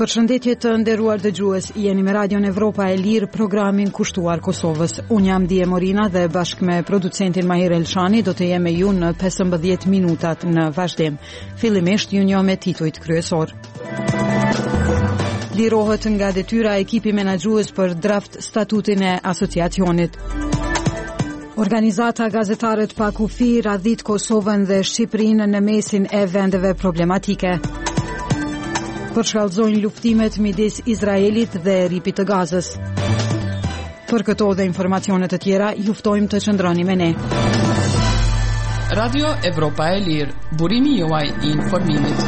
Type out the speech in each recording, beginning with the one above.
Përshëndetje të nderuar dëgjues, jeni me Radion Evropa e Lirë, programin kushtuar Kosovës. Unë jam Dije Morina dhe bashkë me producentin Mahir Elshani do të jem me ju në 15 minutat në vazhdim. Fillimisht ju njoh me titujt kryesor. Lirohet nga detyra ekipi menaxhues për draft statutin e asociacionit. Organizata Gazetarët pa kufi radhit Kosovën dhe Shqipërinë në mesin e vendeve problematike. Përshkallëzojnë luftimet midis Izraelit dhe ripit të Gazës. Për këto dhe informacionet të tjera, ju ftojmë të qëndroni me ne. Radio Evropa e Lirë, burimi juaj I informimit.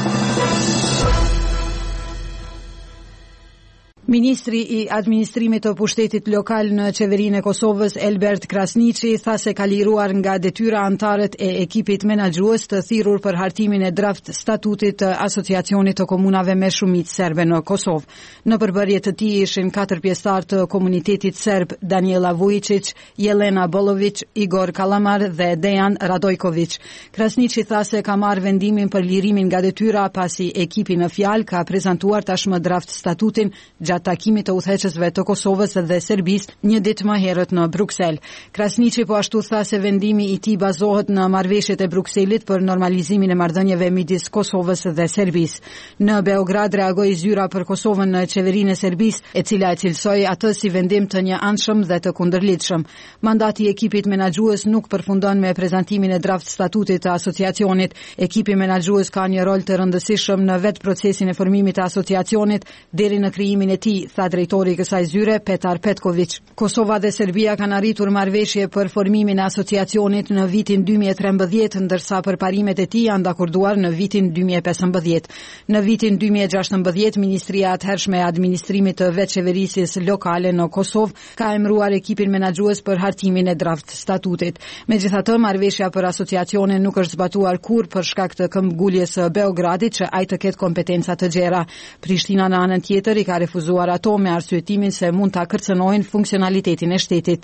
Ministri I administrimit të pushtetit lokal në qeverinë e Kosovës, Elbert Krasniqi, tha se ka liruar nga detyra antarët e ekipit menaxhues të thirrur për hartimin e draft statutit të asociacionit të komunave me shumicë serbe në Kosovë. Në përbërje të tij ishin 4 pjesëtar të komunitetit serb, Daniela Vujicic, Jelena Bolović, Igor Kalamar dhe Dejan Radojković. Krasniqi tha se ka marrë vendimin për lirimin nga detyra pasi ekipi në fjalë ka prezantuar tashmë draft statutin takimit të udhëheqësve të Kosovës dhe Serbisë një ditë më herët në Bruksel. Krasniqi po ashtu tha se vendimi I tij bazohet në marrëveshjet e Brukselit për normalizimin e marrëdhënieve midis Kosovës dhe Serbisë. Në Beograd reagoi zyra për Kosovën në qeverinë e Serbisë, e cila e cilsoi atë si vendim të një anshëm dhe të kundërlidhshëm. Mandati I ekipit menaxhues nuk përfundon me prezantimin e draft statutit të asociacionit. Ekipi menaxhues ka një rol të rëndësishëm në vetë procesin e formimit të asociacionit deri në krijimin e tha drejtori I kësaj zyre, Petar Petković. Kosova dhe Serbia kanë arritur marrëveshje për formimin e asociacionit në vitin 2013, ndërsa përparimet e tij janë dakorduar në vitin 2015. Në vitin 2016, Ministria atëhershme e administrimit të veçqeverisjes lokale në Kosovë ka emëruar ekipin menaxhues për hartimin e draft statutit. Megjithatë, marrëveshja për asociacionin nuk është zbatuar kurrë për shkak të këmbguljes së Beogradit që ai të ketë kompetenca të gjera. Prishtina në anën tjetër I ka refuzuar ato me arsyetimin se mund ta kërcënojnë funksionalitetin e shtetit.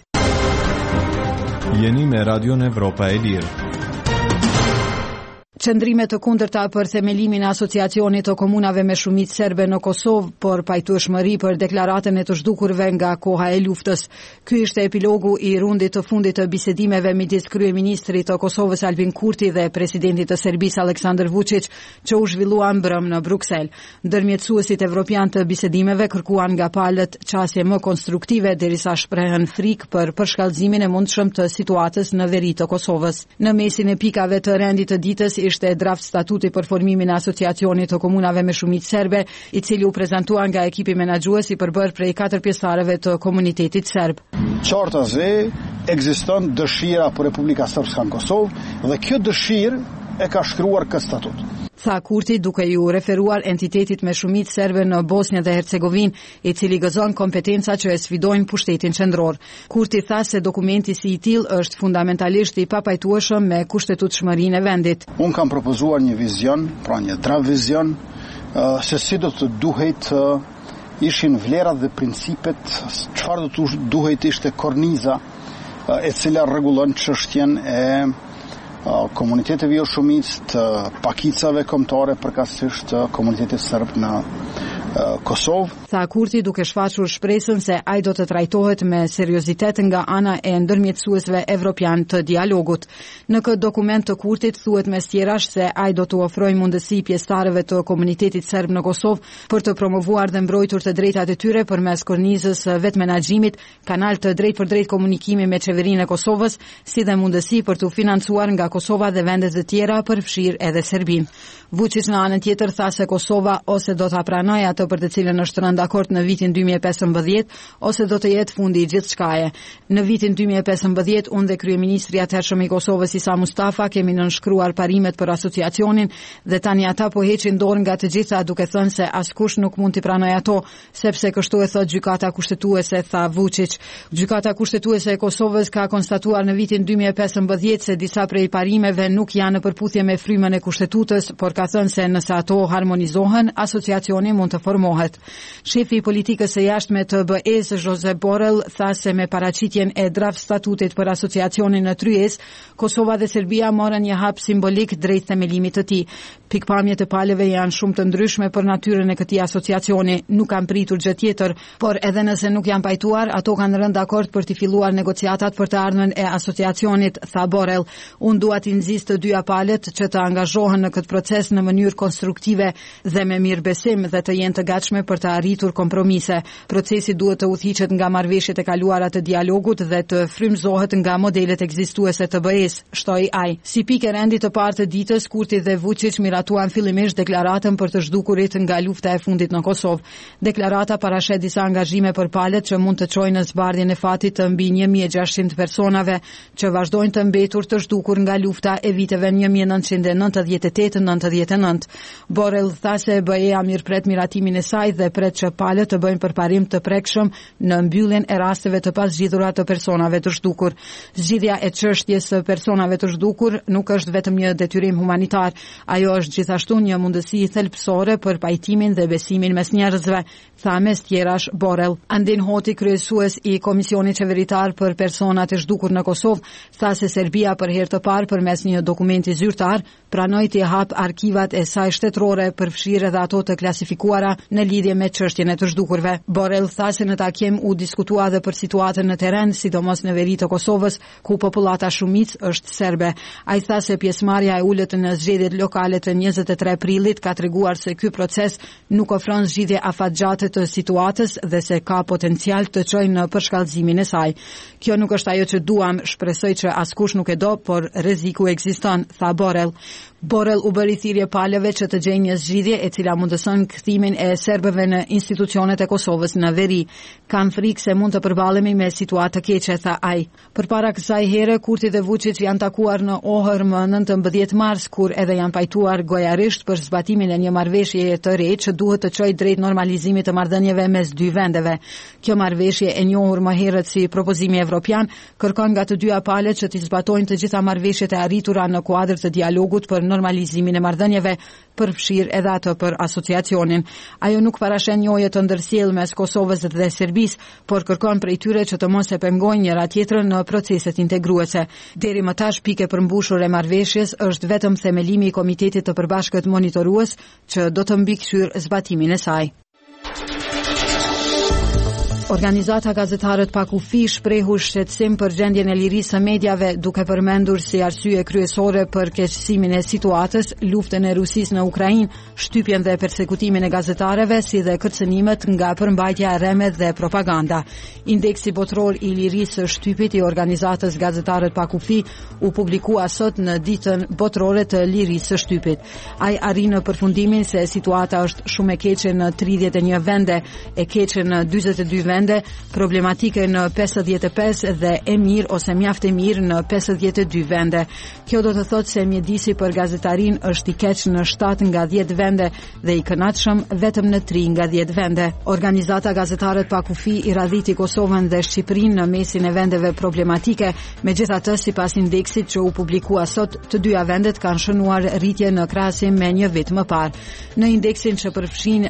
Jeni me Radion Evropa e Lirë. Qëndrime të kundërta për themelimin e asociacionit të komunave me shumicë serbe në Kosovë, por pajtueshmëri për deklaratën e të zhdukurve nga koha e luftës. Ky ishte epilogu I rundit të fundit të bisedimeve midis kryeministrit të Kosovës Albin Kurti dhe presidentit të Serbisë Aleksandar Vučić, që u zhvilluan mbrëm në Bruksel. Ndërmjetësuesit evropian të bisedimeve kërkuan nga palët qasje më konstruktive derisa shprehen frikë për përshkallëzimin e mundshëm të situatës në veri të Kosovës. Në mesin e pikave të rendit të ditës ishte draft statuti për formimin e asociacionit të komunave me shumicë serbe, I cili u prezantua nga ekipi menaxhues I përbër prej 4 pjesëtarëve të komunitetit serb. Qartazi ekziston dëshira për Republika Srpska në Kosovë dhe kjo dëshirë e ka shkruar këtë statut. Tha Kurti duke ju referuar entitetit me shumicë serbe në Bosnjë dhe Hercegovinë, I cili gëzon kompetenca që e sfidojnë pushtetin qendror. Kurti tha se dokumenti si I tillë është fundamentalisht I papajtueshëm me kushtetutshmërinë e vendit. Unë kam propozuar një vizion, pra një draft vizion, se si do të duhet ishin vlerat dhe principet, çfarë do të duhet ishte korniza e cila rregullon çështjen e komuniteteve jo shumicë të pakicave kombëtare përkatësisht të komunitetit serb në Kosovë. Tha Kurti duke shfaqur shpresën se ai do të trajtohet me seriozitet nga ana e ndërmjetësuesve evropian të dialogut. Në këtë dokument të Kurtit thuhet mes tjerash se ai do të ofrojë mundësi pjesëtarëve të komunitetit serb në Kosovë për të promovuar dhe mbrojtur të drejtat e tyre përmes kornizës vetë menaxhimit, kanal të drejtpërdrejt komunikimi me qeverinë e Kosovës, si dhe mundësi për të financuar nga Kosova dhe vendet e tjera përfshirë edhe Serbinë. Vučić në anën tjetër tha se Kosova ose do ta pranojë atë për të cilën është rënë dakord në vitin 2015 ose do të jetë fundi I gjithçkaje. Në vitin 2015 unë dhe kryeministri atëhershëm I Kosovës Isa Mustafa kemi nënshkruar parimet për asociacionin dhe tani ata po heqin dorë nga të gjitha duke thënë se askush nuk mund t'i pranojë ato, sepse kështu e thot gjykata kushtetuese, tha Vučić. Gjykata kushtetuese e Kosovës ka konstatuar në vitin 2015 se disa prej parimeve nuk janë në përputhje me frymën e kushtetutës, por ka thënë se nëse ato harmonizohen, asociacioni mund të informohet. Shefi i politikës së jashtme të BE-s, Josep Borrell, tha se me paraqitjen e draft statutit për asociacionin në Tryezë, Kosova dhe Serbia morën një hap simbolik drejt themelimit të tij. Pikpamjet e palëve janë shumë të ndryshme për natyrën e këtij asociacioni, nuk kanë pritur gjë tjetër, por edhe nëse nuk janë pajtuar, ato kanë rënë dakord për të filluar negociatat për të ardhmen e asociacionit, tha Borrell. Unë dua të nxjis të dyja palët që të angazhohen në këtë proces në mënyrë konstruktive dhe me mirëbesim dhe të jenë të gatshme për të arritur kompromise. Procesi duhet të udhëhiqet nga marrëveshjet e kaluara të dialogut dhe të frymëzohet nga modelet ekzistuese të BE-s, shtoi ai. Si pikë rendi të parë të ditës, Kurti dhe Vučić miratuan fillimisht deklaratën për të zhdukurit nga lufta e fundit në Kosovë. Deklarata parashet disa angazhime për palët që mund të çojnë në zbardhjen e fatit të mbi 1600 personave që vazhdojnë të mbetur të zhdukur nga lufta e viteve 1998-99. Borrell tha se BE-a mirëpret miratimin e saj dhe pret që palët të bëjnë përparim të prekshëm në mbylljen e rasteve të pazgjidhura të personave të zhdukur. Zgjidhja e çështjes së personave të zhdukur nuk është vetëm një detyrim humanitar, ajo është gjithashtu një mundësi thelbësore për pajtimin dhe besimin mes njerëzve, tha mes tjerash Borrell. Andin Hoti, kryesues i Komisionit Qeveritar për Personat e Zhdukur në Kosovë, tha se Serbia për herë të parë përmes një dokumenti zyrtar pranoi të hap arkivat e saj shtetërore, përfshirë edhe ato të klasifikuara në lidhje me çështjen e të zhdukurve. Borrell tha se në takim u diskutua edhe për situatën në terren, sidomos në veri të Kosovës, ku popullata shumicë është serbe. Ai tha se pjesëmarrja e ulët në zgjedhjet lokale të 23 prillit ka treguar se ky proces nuk ofron zgjidhje afatgjate të situatës dhe se ka potencial të çojë në përshkallëzimin e saj. Kjo nuk është ajo që duam, shpresoj që askush nuk e do, por rreziku ekziston, tha Borrell. Borrell u bëri thirrje palëve që të gjejnë një zgjidhje e cila mundëson kthimin e serbëve në institucionet e Kosovës në veri. Kam frikë se mund të përballemi me situatë të keqe, tha ai. Përpara kësaj here, Kurti dhe Vučić janë takuar në Ohër më 19 mars, kur edhe janë pajtuar gojarisht për zbatimin e një marrëveshjeje të re që duhet të çojë drejt normalizimit të marrëdhënieve mes dy vendeve. Kjo marrëveshje, e njohur më herët si propozimi evropian, kërkon nga të dyja palët që të zbatojnë të gjitha marrëveshjet e arritura në kuadër të dialogut për normalizimin e marrëdhënieve, përfshirë edhe ato për asociacionin. Ajo nuk parashen njojë të ndërsjellë mes Kosovës dhe Serbisë, por kërkon prej tyre që të mos e pengojnë njëra tjetrën në proceset integruese. Deri më tash, pike përmbushur e marrëveshjes është vetëm themelimi i Komitetit të Përbashkët Monitorues që do të mbikëqyr zbatimin e saj. Organizata Gazetarët pa kufi shprehu shqetësim për gjendjen e lirisë së mediave, duke përmendur si arsye kryesore për keqësimin e situatës luftën e Rusisë në Ukrainë, shtypjen dhe persekutimin e gazetarëve, si dhe kërcënimet nga përmbajtja e rremeve dhe propaganda. Indeksi botror i lirisë së shtypit i organizatës Gazetarët pa kufi u publikua sot në ditën botrore të lirisë së shtypit. Ai arri në përfundimin se situata është shumë e keqe në 31 vende, e keqe në 42 vende, problematike në 55 dhe e mirë ose mjaft e mirë në 52 vende. Kjo do të thotë se mjedisi për gazetarin është i keq në 7 nga 10 vende dhe i kënaqshëm vetëm në 3 nga 10 vende. Organizata Gazetarët pa kufi i radhiti Kosovën dhe Shqipërinë në mesin e vendeve problematike, megjithatë sipas indeksit që u publikua sot, të dyja vendet kanë shënuar rritje në krahasim me një vit më parë. Në indeksin që përfshin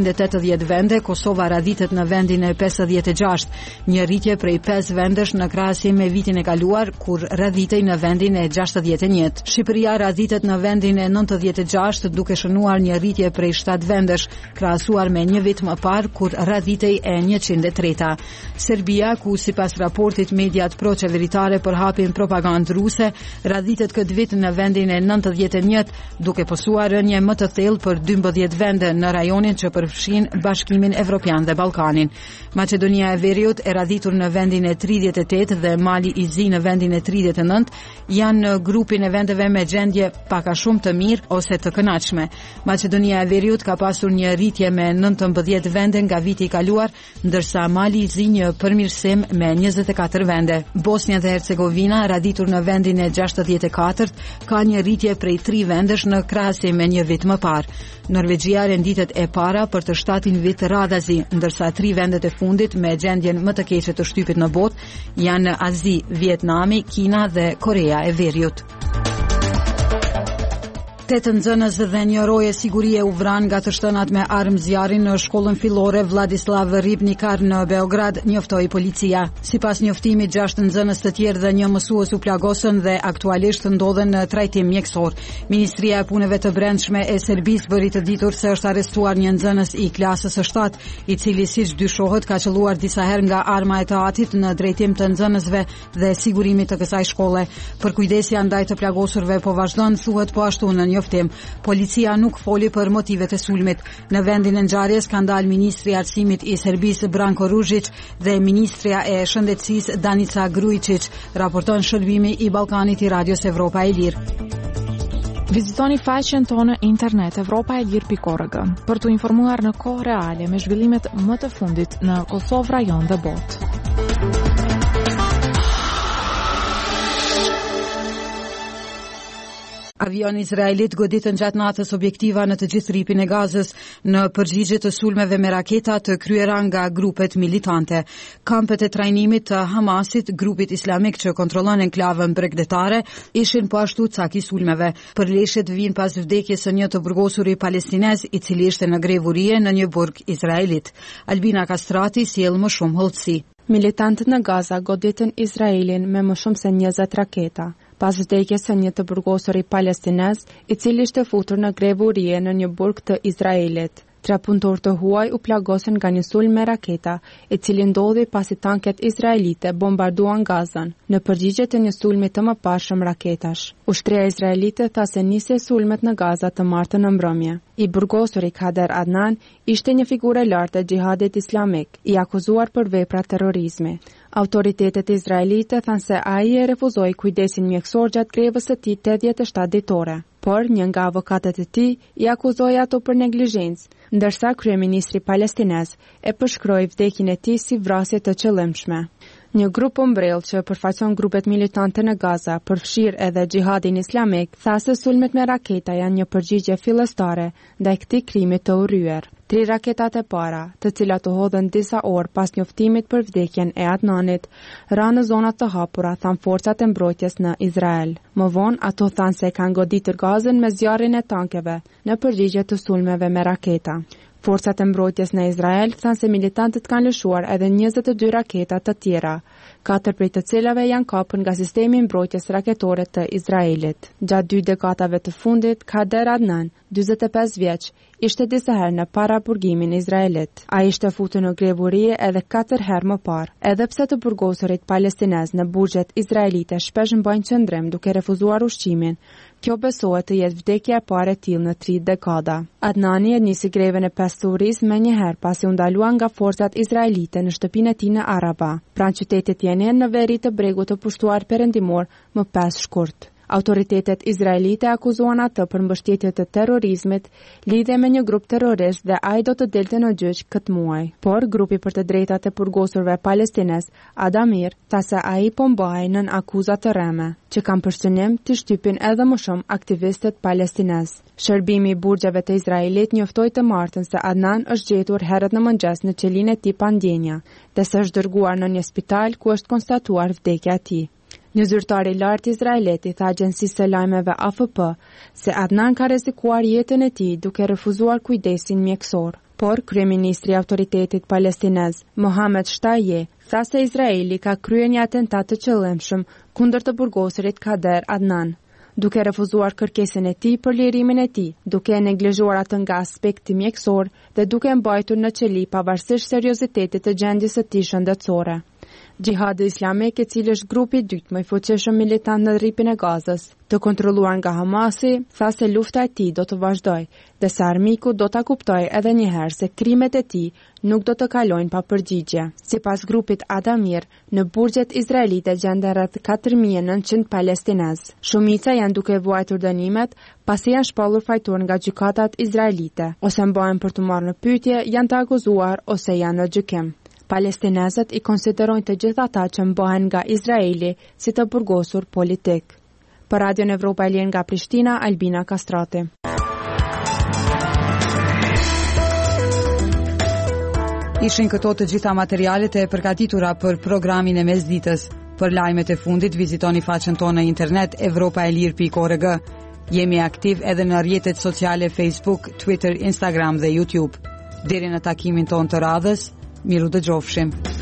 180 vende, Kosova radhitet në vendin e 56, një rritje prej 5 vendesh në krahasim me vitin e kaluar, kur radhitej në vendin e 61. Shqipëria radhitet në vendin e 96, duke shënuar një rritje prej 7 vendesh, krahasuar me një vit më parë, kur radhitej e 103. Serbia, ku sipas raportit mediat pro-qeveritare përhapin propagandë ruse, radhitet këtë vit në vendin e 91, duke posuar rënje më të thellë për 12 vende në rajonin që përfshin Bashkimin Evropian dhe Ballkanin. Maqedonia e Veriut e radhitur në vendin e 38 dhe Mali i Zi në vendin e 39 janë në grupin e vendeve me gjendje pak a shumë të mirë ose të kënaqshme. Maqedonia e Veriut ka pasur një rritje me 19 vende nga viti i kaluar, ndërsa Mali i Zi një përmirësim me 24 vende. Bosnia dhe Hercegovina, radhitur në vendin e 64, ka një rritje prej 3 vendesh në krahasim me një vit më parë. Norvegjia renditet e para për të 7 vit radhazi, ndërsa 3 vendet e fundit me gjendjen më të keqe të shtypit në botë janë në Azi, Vietnami, Kina dhe Korea e Veriut. 8 nxënës dhe një roje sigurie u vran nga të shtënat me armë zjarri në shkollën fillore Vladislav Ribnikar në Beograd, njoftoi policia. Sipas njoftimit, 6 nxënës të tjerë dhe një mësues u plagosën dhe aktualisht ndodhen në trajtim mjekësor. Ministria e Punëve të Brendshme e Serbisë bëri të ditur se është arrestuar një nxënës i klasës së 7, i cili siç dyshohet ka qelluar disa herë nga arma e të atit në drejtim të nxënësve dhe sigurimit të kësaj shkolle. Përkujdesja ndaj të plagosurve po vazhdon, thuhet po ashtu në njoftim. Policia nuk foli për motivet e sulmit. Në vendin e ngjarjes ka ndalë ministri i arsimit i Serbisë Branko Ružić dhe ministria e shëndetësisë Danica Grujičić, raporton shërbimi i Ballkanit i Radios Evropa e Lirë. Vizitoni faqen tonë internet europaelir.org për të informuar në kohë reale me zhvillimet më të fundit në Kosovë, rajon dhe botë. Avioni izraelit goditën gjatë natës objektiva në të gjithë rripin e Gazës në përgjigje të sulmeve me raketa të kryera nga grupet militante. Kampet e trajnimit të Hamasit, grupit islamik që kontrollon enklavën bregdetare, ishin po ashtu cak i sulmeve. Përleshjet vijnë pas vdekjes së një të burgosuri palestinez i cili ishte në grevurie në një burg izraelit. Albina Kastrati sjell më shumë hollësi. Militantët në Gaza goditën Izraelin me më shumë se 20 raketa. Pas vdekjes së një të burgosuri palestinez, i cili ishte futur në grevurie në një burg të Izraelit. 3 punëtor të huaj u plagosën nga një sulm me raketa, i cili ndodhi pasi tanket izraelite bombarduan Gazën, në përgjigje të një sulmi të mëparshëm raketash. Ushtria izraelite tha se nisi sulmet në Gaza të martën në mbrëmje. I burgosuri Kader Adnan ishte një figurë e lartë e xhihadit islamik, i akuzuar për vepra terrorizmi. Autoritetet izraelite thanë se ai e refuzoi kujdesin mjekësor gjatë grevës së tij 87 ditore, por një nga avokatët e tij i akuzoi ato për neglizhencë, ndërsa kryeministri palestinez e përshkroi vdekjen e tij si vrasje të qëllimshme. Një grup umbrell që përfaqëson grupet militante në Gaza, përfshirë edhe xhihadin islamik, tha se sulmet me raketa janë një përgjigje fillestare ndaj këtij krimi të urryer. 3 raketat e para, të cilat u hodhën disa orë pas njoftimit për vdekjen e Adnanit, ranë në zonat të hapura, than forcat e mbrojtjes në Izrael. Më vonë, ato thanë se kanë goditur Gazën me zjarrin e tankeve në përgjigje të sulmeve me raketa. Forcat e mbrojtjes në Izrael thanë se militantët kanë lëshuar edhe 22 raketa të tjera, 4 prej të cilave janë kapur nga sistemi i mbrojtjes raketore të Izraelit. Gjatë 2 dekadave të fundit, Kader Adnan, 45 vjeç, ishte disa herë në paraburgimin izraelit. Ai ishte futur në grevurie edhe 4 herë më parë. Edhe pse të burgosurit palestinez në burgjet izraelite shpesh mbajnë qëndrim duke refuzuar ushqimin, kjo besohet të jetë vdekja e parë e tillë në 3 dekada. Adnani e nisi grevën e pasturisë më një herë pasi u ndalua nga forcat izraelite në shtëpinë e tij në Araba, pranë qytetit Jenin në veri të bregut të pushtuar perëndimor më 5 shkurt. Autoritetet izraelite akuzuan atë për mbështetje të terrorizmit, lidhje me një grup terrorist dhe ai do të delte në gjyq këtë muaj. Por grupi për të drejtat e burgosurve palestinez, Adamir, tha se ai po mbahej nën akuza të rreme, që kanë për qëllim të shtypin edhe më shumë aktivistët palestinez. Shërbimi i burgjeve të Izraelit njoftoi të martën se Adnan është gjetur herët në mëngjes në qelinë e tij pa ndjenja, dhe se është dërguar në një spital ku është konstatuar vdekja e tij. Një zyrtar i lartë izraelit i tha agjencisë së lajmeve AFP se Adnan ka rrezikuar jetën e tij duke refuzuar kujdesin mjekësor. Por kryeministri i autoritetit palestinez, Mohamed Shtaye, tha se Izraeli ka kryer një atentat të qëllimshëm kundër të burgosurit Kader Adnan, duke refuzuar kërkesën e tij për lirimin e tij, duke e neglizhuar atë nga aspekti mjekësor dhe duke mbajtur në qeli pavarësisht seriozitetit të gjendjes së tij shëndetësore. Xhihadi islamik, i cili është grupi i dytë më i fuqishëm militant në rripin e Gazës, të kontrolluar nga Hamasi, tha se lufta e tij do të vazhdojë, dhe se armiku do ta kuptojë edhe një herë se krimet e tij nuk do të kalojnë pa përgjigje. Sipas grupit Adamir, në burgjet izraelite gjenden rreth 4900 palestinez. Shumica janë duke vuajtur dënimet pasi janë shpallur fajtor nga gjykatat izraelite, ose mbahen për të marrë në pyetje, janë të akuzuar ose janë në gjykim. Palestinezët i konsiderojnë të gjithë ata që mbahen nga Izraeli si të burgosur politik. Për Radion Evropa e Lirë nga Prishtina, Albina Kastrati. Ishin këto të gjitha materialet e përgatitura për programin e mesditës. Për lajmet e fundit vizitoni faqen tonë në internet europaelir.org. Jemi aktiv edhe në rrjetet sociale Facebook, Twitter, Instagram dhe YouTube. Deri në takimin ton të radhës, miru dëgjofshim.